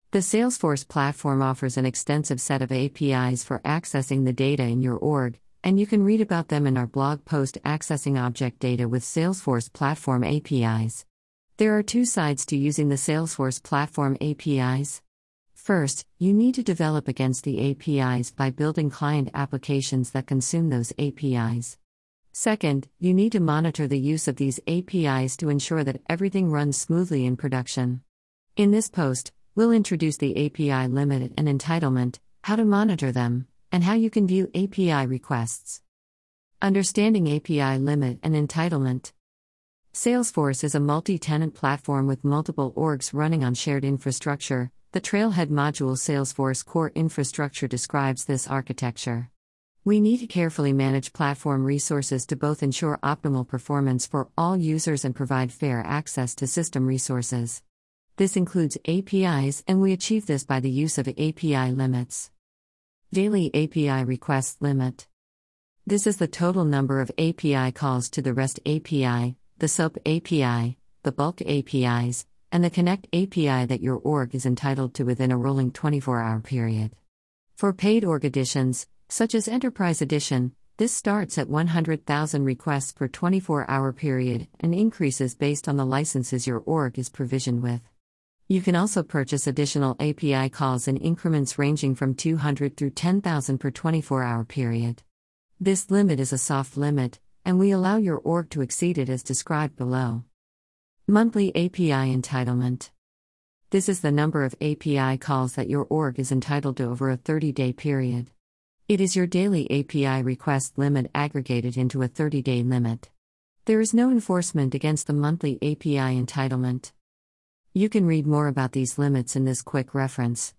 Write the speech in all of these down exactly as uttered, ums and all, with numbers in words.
The Salesforce platform offers an extensive set of A P Is for accessing the data in your org, and you can read about them in our blog post Accessing Object Data with Salesforce Platform A P Is. There are two sides to using the Salesforce Platform A P Is. First, you need to develop against the A P Is by building client applications that consume those A P Is. Second, you need to monitor the use of these A P Is to ensure that everything runs smoothly in production. In this post, we'll introduce the A P I limit and entitlement, how to monitor them, and how you can view A P I requests. Understanding A P I limit and entitlement. Salesforce is a multi-tenant platform with multiple orgs running on shared infrastructure. The Trailhead module Salesforce Core Infrastructure describes this architecture. We need to carefully manage platform resources to both ensure optimal performance for all users and provide fair access to system resources. This includes A P Is, and we achieve this by the use of A P I limits. Daily A P I request limit. This is the total number of A P I calls to the REST A P I, the SOAP A P I, the bulk A P Is, and the Connect A P I that your org is entitled to within a rolling twenty-four hour period. For paid org editions, such as Enterprise Edition, this starts at one hundred thousand requests per twenty-four hour period and increases based on the licenses your org is provisioned with. You can also purchase additional A P I calls in increments ranging from two hundred through ten thousand per twenty-four hour period. This limit is a soft limit, and we allow your org to exceed it as described below. Monthly A P I entitlement. This is the number of A P I calls that your org is entitled to over a thirty day period. It is your daily A P I request limit aggregated into a thirty day limit. There is no enforcement against the monthly A P I entitlement. You can read more about these limits in this quick reference.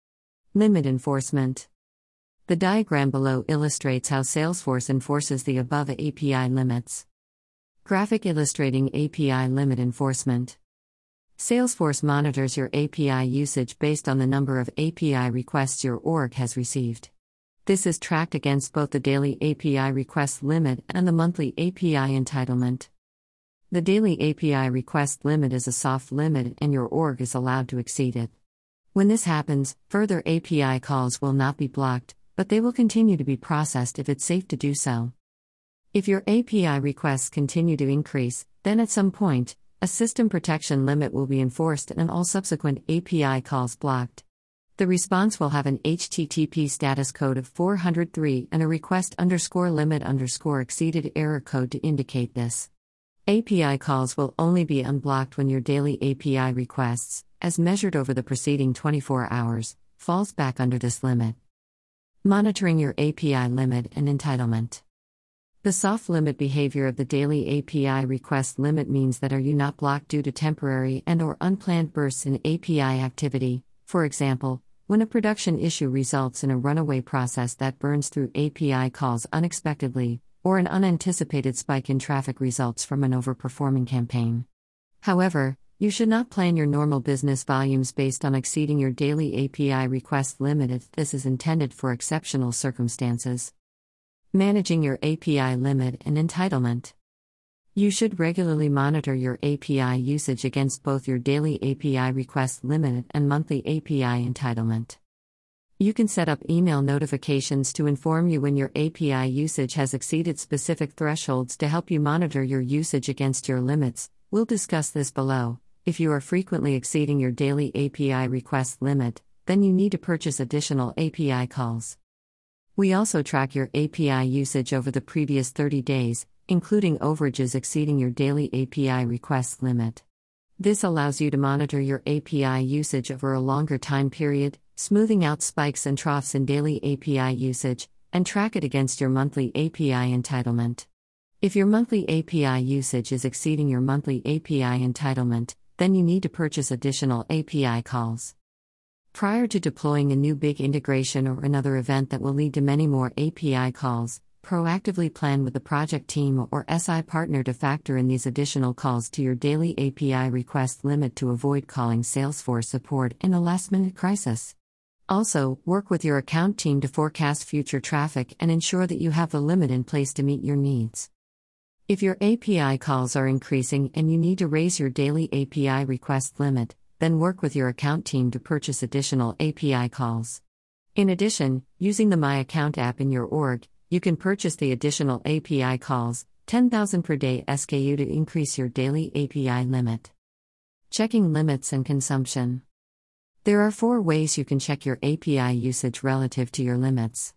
Limit enforcement. The diagram below illustrates how Salesforce enforces the above A P I limits. Graphic illustrating A P I limit enforcement. Salesforce monitors your A P I usage based on the number of A P I requests your org has received. This is tracked against both the daily A P I request limit and the monthly A P I entitlement. The daily A P I request limit is a soft limit and your org is allowed to exceed it. When this happens, further A P I calls will not be blocked, but they will continue to be processed if it's safe to do so. If your A P I requests continue to increase, then at some point, a system protection limit will be enforced and all subsequent A P I calls blocked. The response will have an H T T P status code of four hundred three and a request underscore limit underscore exceeded error code to indicate this. A P I calls will only be unblocked when your daily A P I requests, as measured over the preceding twenty-four hours, falls back under this limit. Monitoring your A P I limit and entitlement. The soft limit behavior of the daily A P I request limit means that are you not blocked due to temporary and or unplanned bursts in A P I activity, for example, when a production issue results in a runaway process that burns through A P I calls unexpectedly, or an unanticipated spike in traffic results from an overperforming campaign. However, you should not plan your normal business volumes based on exceeding your daily A P I request limit if this is intended for exceptional circumstances. Managing your A P I limit and entitlement. You should regularly monitor your A P I usage against both your daily A P I request limit and monthly A P I entitlement. You can set up email notifications to inform you when your A P I usage has exceeded specific thresholds to help you monitor your usage against your limits. We'll discuss this below. If you are frequently exceeding your daily A P I request limit, then you need to purchase additional A P I calls. We also track your A P I usage over the previous thirty days, including overages exceeding your daily A P I request limit. This allows you to monitor your A P I usage over a longer time period, smoothing out spikes and troughs in daily A P I usage, and track it against your monthly A P I entitlement. If your monthly A P I usage is exceeding your monthly A P I entitlement, then you need to purchase additional A P I calls. Prior to deploying a new big integration or another event that will lead to many more A P I calls, proactively plan with the project team or S I partner to factor in these additional calls to your daily A P I request limit to avoid calling Salesforce support in a last-minute crisis. Also, work with your account team to forecast future traffic and ensure that you have the limit in place to meet your needs. If your A P I calls are increasing and you need to raise your daily A P I request limit, then work with your account team to purchase additional A P I calls. In addition, using the My Account app in your org, you can purchase the additional A P I calls, ten thousand per day S K U, to increase your daily A P I limit. Checking limits and consumption. There are four ways you can check your A P I usage relative to your limits.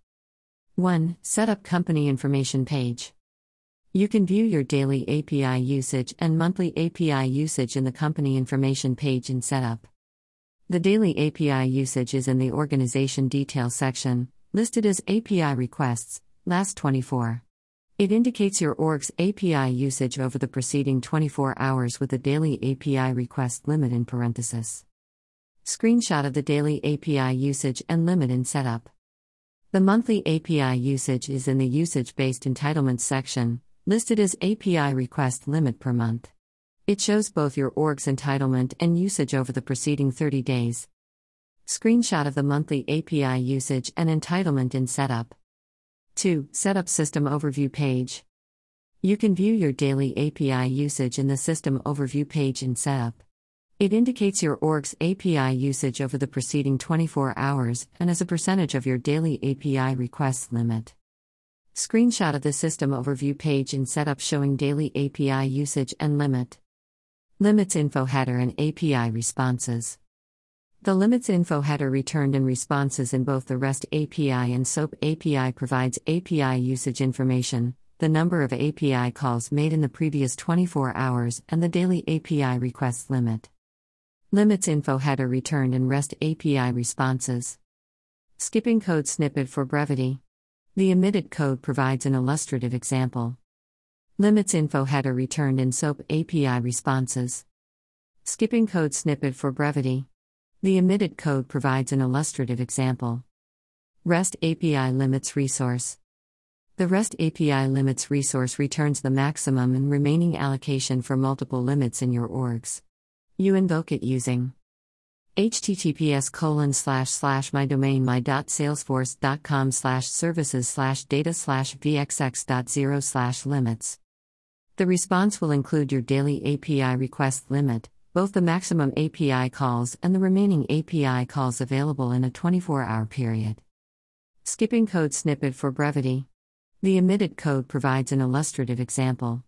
one. Set up company information page. You can view your daily A P I usage and monthly A P I usage in the company information page in Setup. The daily A P I usage is in the Organization Details section, listed as A P I requests, last twenty-four. It indicates your org's A P I usage over the preceding twenty-four hours with the daily A P I request limit in parenthesis. Screenshot of the daily A P I usage and limit in Setup. The monthly A P I usage is in the Usage-Based Entitlements section, listed as A P I request limit per month. It shows both your org's entitlement and usage over the preceding thirty days. Screenshot of the monthly A P I usage and entitlement in Setup. two. Setup System Overview page. You can view your daily A P I usage in the System Overview page in Setup. It indicates your org's A P I usage over the preceding twenty-four hours and as a percentage of your daily A P I requests limit. Screenshot of the System Overview page in Setup showing daily A P I usage and limit. Limits info header and A P I responses. The limits info header returned in responses in both the REST A P I and SOAP A P I provides A P I usage information, the number of A P I calls made in the previous twenty-four hours, and the daily A P I request limit. Limits info header returned in REST A P I responses. Skipping code snippet for brevity. The omitted code provides an illustrative example. Limits info header returned in SOAP A P I responses. Skipping code snippet for brevity. The omitted code provides an illustrative example. REST A P I limits resource. The REST A P I limits resource returns the maximum and remaining allocation for multiple limits in your orgs. You invoke it using https colon slash slash my domain my dot salesforce dot com slash services slash data slash vxx dot zero slash limits. The response will include your daily A P I request limit, both the maximum A P I calls and the remaining A P I calls available in a twenty-four hour period. Skipping code snippet for brevity. The omitted code provides an illustrative example.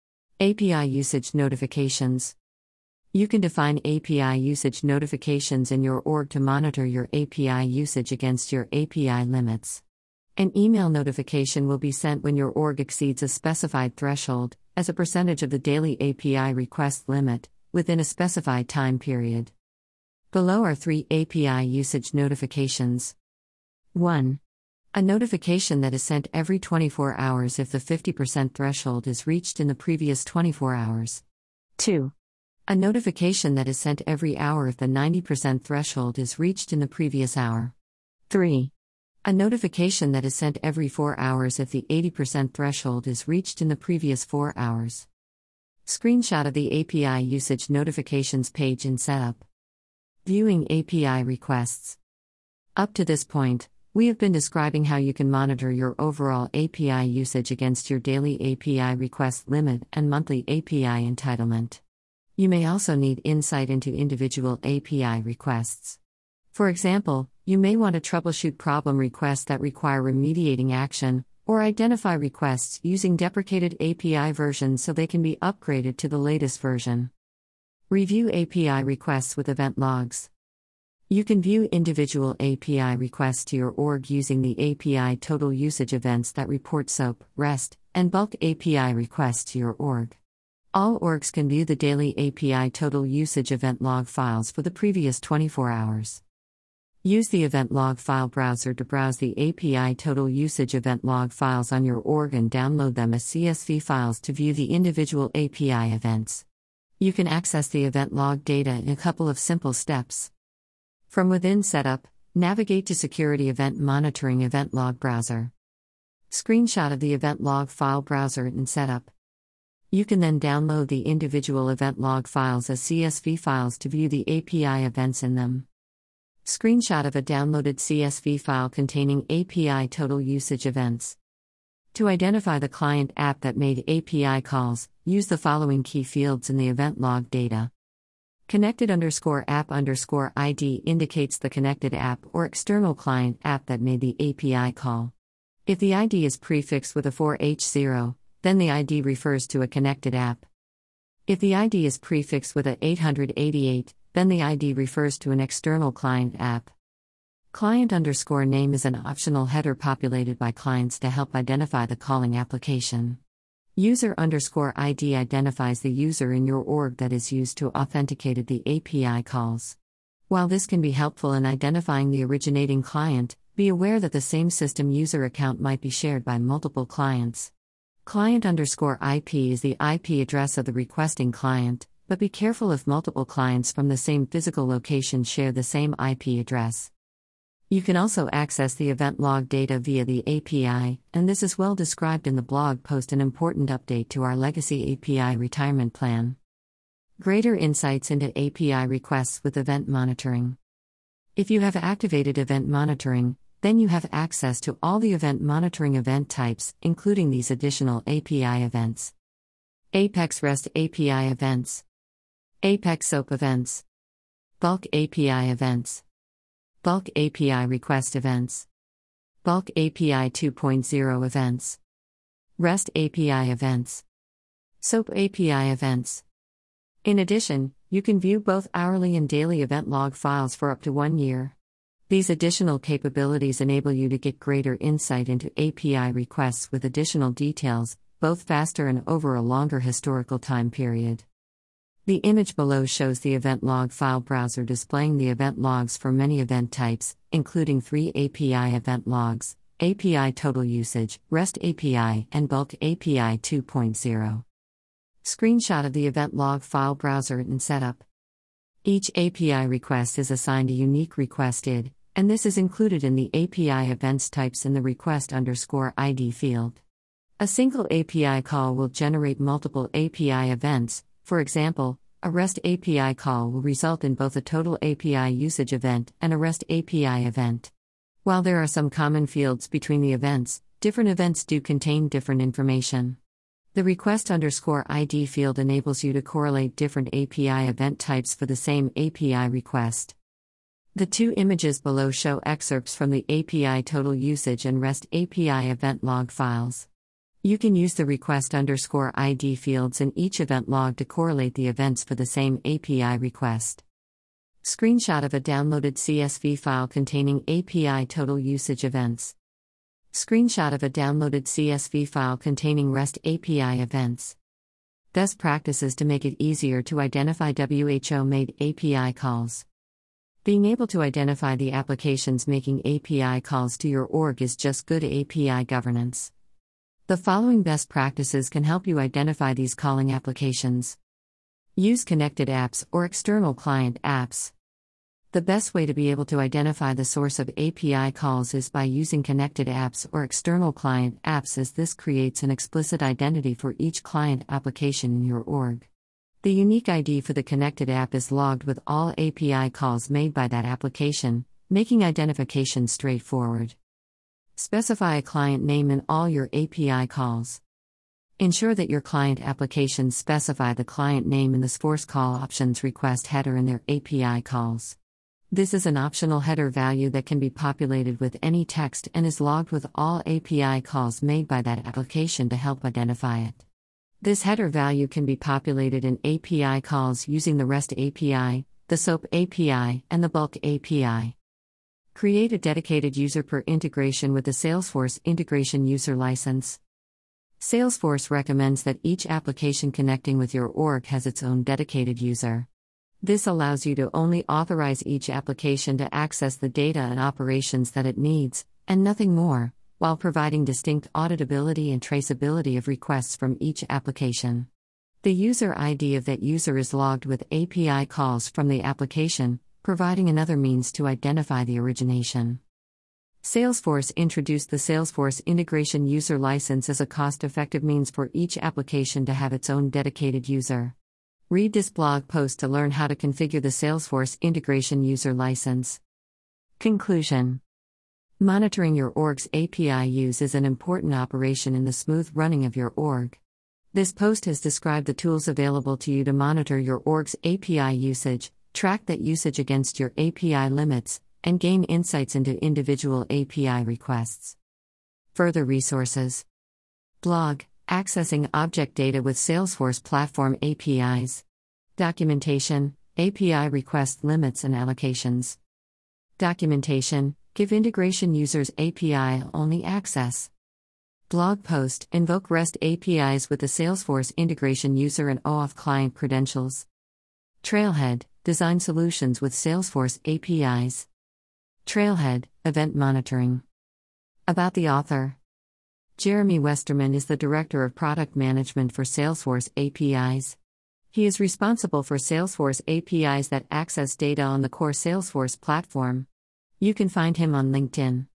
A P I usage notifications. You can define A P I usage notifications in your org to monitor your A P I usage against your A P I limits. An email notification will be sent when your org exceeds a specified threshold, as a percentage of the daily A P I request limit, within a specified time period. Below are three A P I usage notifications. one. A notification that is sent every twenty-four hours if the fifty percent threshold is reached in the previous twenty-four hours. two. A notification that is sent every hour if the ninety percent threshold is reached in the previous hour. three. A notification that is sent every four hours if the eighty percent threshold is reached in the previous four hours. Screenshot of the A P I usage notifications page in Setup. Viewing A P I requests. Up to this point, we have been describing how you can monitor your overall A P I usage against your daily A P I request limit and monthly A P I entitlement. You may also need insight into individual A P I requests. For example, you may want to troubleshoot problem requests that require remediating action, or identify requests using deprecated A P I versions so they can be upgraded to the latest version. Review A P I requests with event logs. You can view individual A P I requests to your org using the A P I total usage events that report SOAP, REST, and bulk A P I requests to your org. All orgs can view the daily A P I total usage event log files for the previous twenty-four hours. Use the event log file browser to browse the A P I total usage event log files on your org and download them as C S V files to view the individual A P I events. You can access the event log data in a couple of simple steps. From within Setup, navigate to Security Event Monitoring Event Log Browser. Screenshot of the event log file browser in Setup. You can then download the individual event log files as C S V files to view the A P I events in them. Screenshot of a downloaded C S V file containing A P I total usage events. To identify the client app that made A P I calls, use the following key fields in the event log data. Connected underscore app underscore I D indicates the connected app or external client app that made the A P I call. If the I D is prefixed with a four H zero, then the I D refers to a connected app. If the I D is prefixed with a eight eighty-eight, then the I D refers to an external client app. Client underscore name is an optional header populated by clients to help identify the calling application. User underscore I D identifies the user in your org that is used to authenticate the A P I calls. While this can be helpful in identifying the originating client, be aware that the same system user account might be shared by multiple clients. Client underscore I P is the I P address of the requesting client, but be careful if multiple clients from the same physical location share the same I P address. You can also access the event log data via the A P I, and this is well described in the blog post, an important update to our legacy A P I retirement plan. Greater insights into A P I requests with event monitoring. If you have activated event monitoring, then you have access to all the event monitoring event types, including these additional A P I events. Apex REST A P I events. Apex SOAP events. Bulk A P I events. Bulk A P I request events. Bulk A P I two point oh events. REST A P I events. SOAP A P I events. In addition, you can view both hourly and daily event log files for up to one year. These additional capabilities enable you to get greater insight into A P I requests with additional details, both faster and over a longer historical time period. The image below shows the event log file browser displaying the event logs for many event types, including three A P I event logs: A P I total usage, REST A P I, and Bulk A P I two point oh. Screenshot of the event log file browser and setup. Each A P I request is assigned a unique request I D, and this is included in the A P I events types in the request underscore I D field. A single A P I call will generate multiple A P I events. For example, a REST A P I call will result in both a total A P I usage event and a REST A P I event. While there are some common fields between the events, different events do contain different information. The request underscore I D field enables you to correlate different A P I event types for the same A P I request. The two images below show excerpts from the A P I total usage and REST A P I event log files. You can use the request underscore I D fields in each event log to correlate the events for the same A P I request. Screenshot of a downloaded C S V file containing A P I total usage events. Screenshot of a downloaded C S V file containing REST A P I events. Best practices to make it easier to identify W H O-made A P I calls. Being able to identify the applications making A P I calls to your org is just good A P I governance. The following best practices can help you identify these calling applications. Use connected apps or external client apps. The best way to be able to identify the source of A P I calls is by using connected apps or external client apps, as this creates an explicit identity for each client application in your org. The unique I D for the connected app is logged with all A P I calls made by that application, making identification straightforward. Specify a client name in all your A P I calls. Ensure that your client applications specify the client name in the Source Call Options request header in their A P I calls. This is an optional header value that can be populated with any text and is logged with all A P I calls made by that application to help identify it. This header value can be populated in A P I calls using the REST A P I, the SOAP A P I, and the Bulk A P I. Create a dedicated user per integration with the Salesforce Integration User License. Salesforce recommends that each application connecting with your org has its own dedicated user. This allows you to only authorize each application to access the data and operations that it needs, and nothing more, while providing distinct auditability and traceability of requests from each application. The user I D of that user is logged with A P I calls from the application, providing another means to identify the origination. Salesforce introduced the Salesforce Integration User License as a cost-effective means for each application to have its own dedicated user. Read this blog post to learn how to configure the Salesforce Integration User License. Conclusion. Monitoring your org's A P I use is an important operation in the smooth running of your org. This post has described the tools available to you to monitor your org's A P I usage, track that usage against your A P I limits, and gain insights into individual A P I requests. Further resources. Blog, Accessing Object Data with Salesforce Platform A P Is. Documentation, A P I request limits and allocations. Documentation, give integration users A P I-only access. Blog post, invoke REST A P Is with the Salesforce integration user and OAuth client credentials. Trailhead, design solutions with Salesforce A P Is. Trailhead, event monitoring. About the author. Jeremy Westerman is the Director of Product Management for Salesforce A P Is. He is responsible for Salesforce A P Is that access data on the core Salesforce platform. You can find him on LinkedIn.